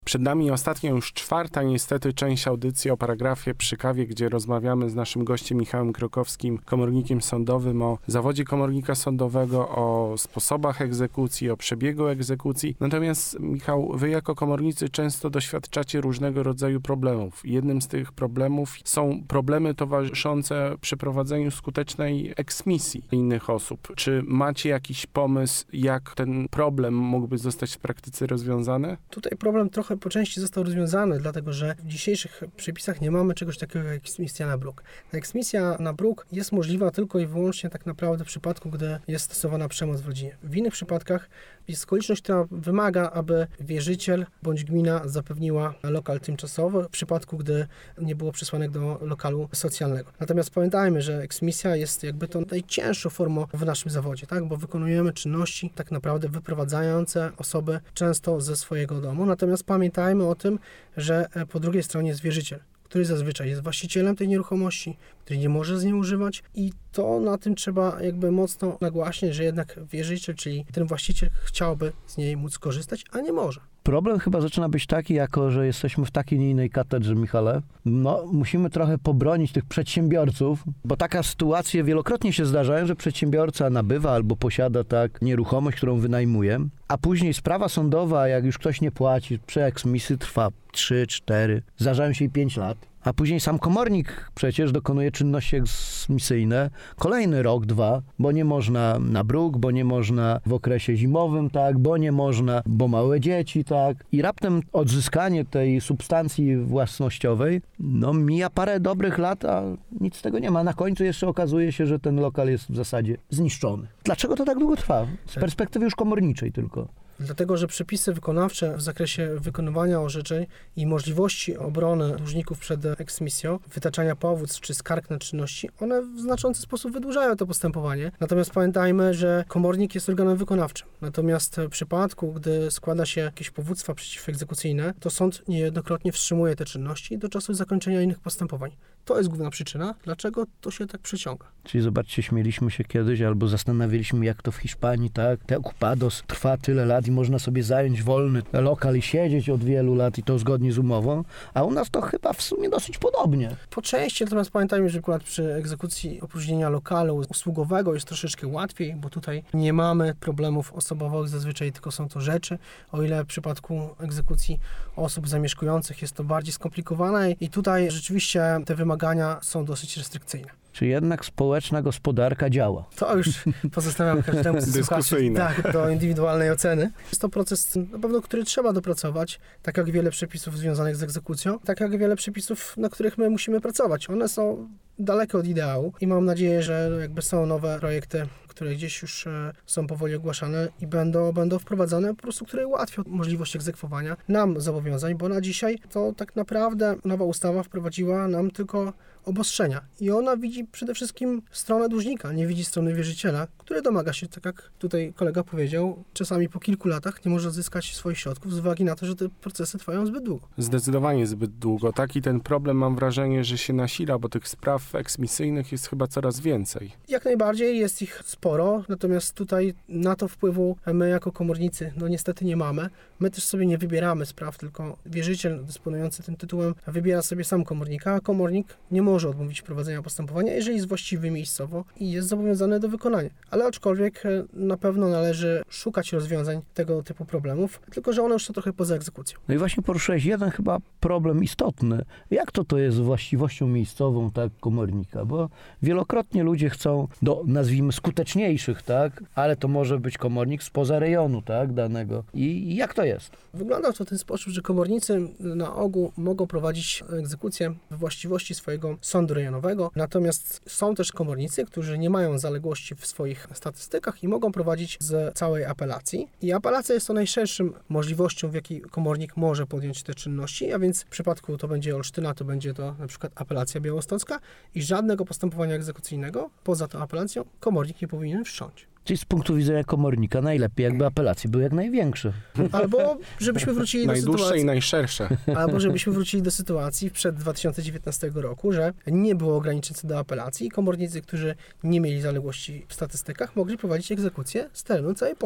Przed nami ostatnia, już czwarta niestety część audycji o paragrafie przy kawie, gdzie rozmawiamy z naszym gościem Michałem Krokowskim, komornikiem sądowym, o zawodzie komornika sądowego, o sposobach egzekucji, o przebiegu egzekucji. Natomiast Michał, wy jako komornicy często doświadczacie różnego rodzaju problemów. Jednym z tych problemów są problemy towarzyszące przeprowadzeniu skutecznej eksmisji innych osób. Czy macie jakiś pomysł, jak ten problem mógłby zostać w praktyce rozwiązany? Tutaj problem trochę po części został rozwiązany, dlatego że w dzisiejszych przepisach nie mamy czegoś takiego jak eksmisja na bruk. Eksmisja na bruk jest możliwa tylko i wyłącznie tak naprawdę w przypadku, gdy jest stosowana przemoc w rodzinie. W innych przypadkach jest okoliczność, która wymaga, aby wierzyciel bądź gmina zapewniła lokal tymczasowy w przypadku, gdy nie było przesłanek do lokalu socjalnego. Natomiast pamiętajmy, że eksmisja jest jakby tą najcięższą formą w naszym zawodzie, tak? Bo wykonujemy czynności tak naprawdę wyprowadzające osoby często ze swojego domu. Natomiast pamiętajmy o tym, że po drugiej stronie jest wierzyciel, który zazwyczaj jest właścicielem tej nieruchomości, który nie może z niej używać i to na tym trzeba jakby mocno nagłaśniać, że jednak wierzyciel, czyli ten właściciel chciałby z niej móc korzystać, a nie może. Problem chyba zaczyna być taki, jako że jesteśmy w takiej, nie innej katedrze, Michale. Musimy trochę pobronić tych przedsiębiorców, bo taka sytuacje wielokrotnie się zdarzają, że przedsiębiorca nabywa albo posiada nieruchomość, którą wynajmuje, a później sprawa sądowa, jak już ktoś nie płaci, przy eksmisji trwa 3, 4, zdarzają się i 5 lat. A później sam komornik przecież dokonuje czynności eksmisyjne kolejny rok, 2, bo nie można na bruk, bo nie można w okresie zimowym, bo nie można, bo małe dzieci, I raptem odzyskanie tej substancji własnościowej, mija parę dobrych lat, a nic z tego nie ma. Na końcu jeszcze okazuje się, że ten lokal jest w zasadzie zniszczony. Dlaczego to tak długo trwa? Z perspektywy już komorniczej tylko. Dlatego, że przepisy wykonawcze w zakresie wykonywania orzeczeń i możliwości obrony dłużników przed eksmisją, wytaczania powództw czy skarg na czynności, one w znaczący sposób wydłużają to postępowanie. Natomiast pamiętajmy, że komornik jest organem wykonawczym. Natomiast w przypadku, gdy składa się jakieś powództwa przeciwegzekucyjne, to sąd niejednokrotnie wstrzymuje te czynności do czasu zakończenia innych postępowań. To jest główna przyczyna, dlaczego to się tak przeciąga. Czyli zobaczcie, śmieliśmy się kiedyś albo zastanawialiśmy, jak to w Hiszpanii, Te okupados trwa tyle lat i można sobie zająć wolny lokal i siedzieć od wielu lat i to zgodnie z umową, a u nas to chyba w sumie dosyć podobnie. Po części, natomiast pamiętajmy, że akurat przy egzekucji opróżnienia lokalu usługowego jest troszeczkę łatwiej, bo tutaj nie mamy problemów osobowych, zazwyczaj tylko są to rzeczy, o ile w przypadku egzekucji osób zamieszkujących jest to bardziej skomplikowane i tutaj rzeczywiście te wymagania są dosyć restrykcyjne. Czy jednak społeczna gospodarka działa? To już pozostawiam każdemu dyskusyjne. Do indywidualnej oceny. Jest to proces na pewno, który trzeba dopracować, tak jak wiele przepisów związanych z egzekucją, tak jak wiele przepisów, na których my musimy pracować. One są daleko od ideału i mam nadzieję, że jakby są nowe projekty, które gdzieś już są powoli ogłaszane i będą wprowadzane, po prostu, które ułatwią możliwość egzekwowania nam zobowiązań, bo na dzisiaj to tak naprawdę nowa ustawa wprowadziła nam tylko obostrzenia i ona widzi przede wszystkim stronę dłużnika, nie widzi strony wierzyciela, który domaga się, tak jak tutaj kolega powiedział, czasami po kilku latach nie może odzyskać swoich środków z uwagi na to, że te procesy trwają zbyt długo. Zdecydowanie zbyt długo. Taki ten problem, mam wrażenie, że się nasila, bo tych spraw eksmisyjnych jest chyba coraz więcej. Jak najbardziej, jest ich sporo, natomiast tutaj na to wpływu my jako komornicy niestety nie mamy. My też sobie nie wybieramy spraw, tylko wierzyciel dysponujący tym tytułem wybiera sobie sam komornika, a komornik nie może odmówić prowadzenia postępowania, jeżeli jest właściwy miejscowo i jest zobowiązany do wykonania. Ale aczkolwiek na pewno należy szukać rozwiązań tego typu problemów, tylko że one już są trochę poza egzekucją. No i właśnie poruszyłeś jeden chyba problem istotny. Jak to jest z właściwością miejscową komornika? Bo wielokrotnie ludzie chcą do, nazwijmy, skuteczniejszych, ale to może być komornik spoza rejonu, danego. I jak to jest? Wygląda to w ten sposób, że komornicy na ogół mogą prowadzić egzekucję we właściwości swojego sądu rejonowego, natomiast są też komornicy, którzy nie mają zaległości w swoich statystykach i mogą prowadzić z całej apelacji. I apelacja jest to najszerszym możliwością, w jakiej komornik może podjąć te czynności, a więc w przypadku to będzie Olsztyna, to będzie to na przykład apelacja białostocka i żadnego postępowania egzekucyjnego poza tą apelacją komornik nie powinien wszcząć. Czyli z punktu widzenia komornika najlepiej, jakby apelacje były jak największe. Albo żebyśmy wrócili do sytuacji... Najdłuższe i najszersze. Albo żebyśmy wrócili do sytuacji przed 2019 roku, że nie było ograniczeń co do apelacji i komornicy, którzy nie mieli zaległości w statystykach, mogli prowadzić egzekucję z terenu całej Polski.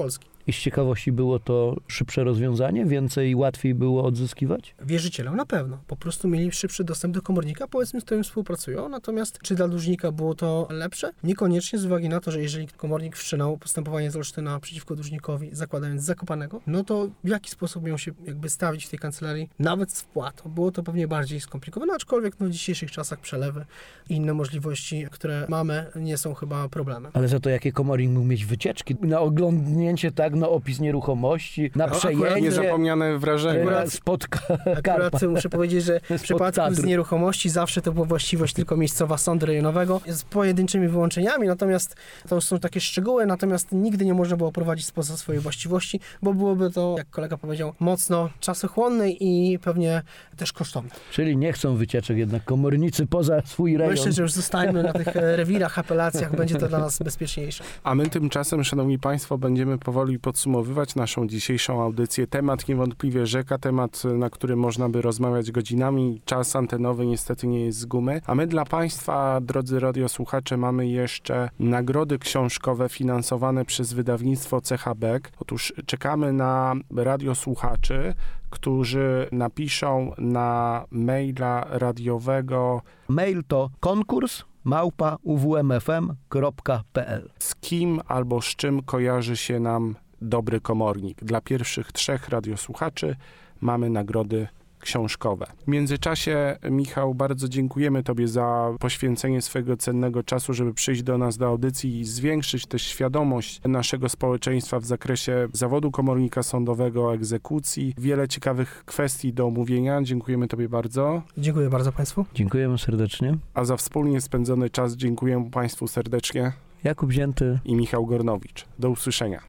I z ciekawości było to szybsze rozwiązanie? Więcej i łatwiej było odzyskiwać? Wierzycielom na pewno. Po prostu mieli szybszy dostęp do komornika, powiedzmy, z którym współpracują. Natomiast czy dla dłużnika było to lepsze? Niekoniecznie, z uwagi na to, że jeżeli komornik wszczynał postępowanie z Olsztyna przeciwko dłużnikowi, zakładając Zakopanego, no to w jaki sposób miał się jakby stawić w tej kancelarii, nawet z wpłatą. Było to pewnie bardziej skomplikowane, aczkolwiek no, w dzisiejszych czasach przelewy i inne możliwości, które mamy, nie są chyba problemem. Ale za to jakie komornik mógł mieć wycieczki? Na oglądnięcie, tak, na opis nieruchomości, na przejęcie, Niezapomniane wrażenie. Akurat muszę powiedzieć, że w przypadku z nieruchomości zawsze to była właściwość tylko miejscowa sądu rejonowego z pojedynczymi wyłączeniami, natomiast to już są takie szczegóły, natomiast nigdy nie można było prowadzić spoza swojej właściwości, bo byłoby to, jak kolega powiedział, mocno czasochłonne i pewnie też kosztowne. Czyli nie chcą wycieczek jednak komornicy poza swój rejon. Myślę, że już zostańmy na tych rewirach, apelacjach, będzie to dla nas bezpieczniejsze. A my tymczasem, szanowni państwo, będziemy powoli podsumowywać naszą dzisiejszą audycję. Temat niewątpliwie rzeka, temat, na którym można by rozmawiać godzinami. Czas antenowy niestety nie jest z gumy. A my dla państwa, drodzy radiosłuchacze, mamy jeszcze nagrody książkowe finansowane przez wydawnictwo CHBek. Otóż czekamy na radiosłuchaczy, którzy napiszą na maila radiowego Mail to konkurs@uwmfm.pl. z kim albo z czym kojarzy się nam dobry komornik. Dla pierwszych 3 radiosłuchaczy mamy nagrody książkowe. W międzyczasie, Michał, bardzo dziękujemy Tobie za poświęcenie swojego cennego czasu, żeby przyjść do nas do audycji i zwiększyć też świadomość naszego społeczeństwa w zakresie zawodu komornika sądowego, egzekucji. Wiele ciekawych kwestii do omówienia. Dziękujemy Tobie bardzo. Dziękuję bardzo Państwu. Dziękujemy serdecznie. A za wspólnie spędzony czas dziękuję Państwu serdecznie Jakub Zięty. i Michał Gornowicz. Do usłyszenia.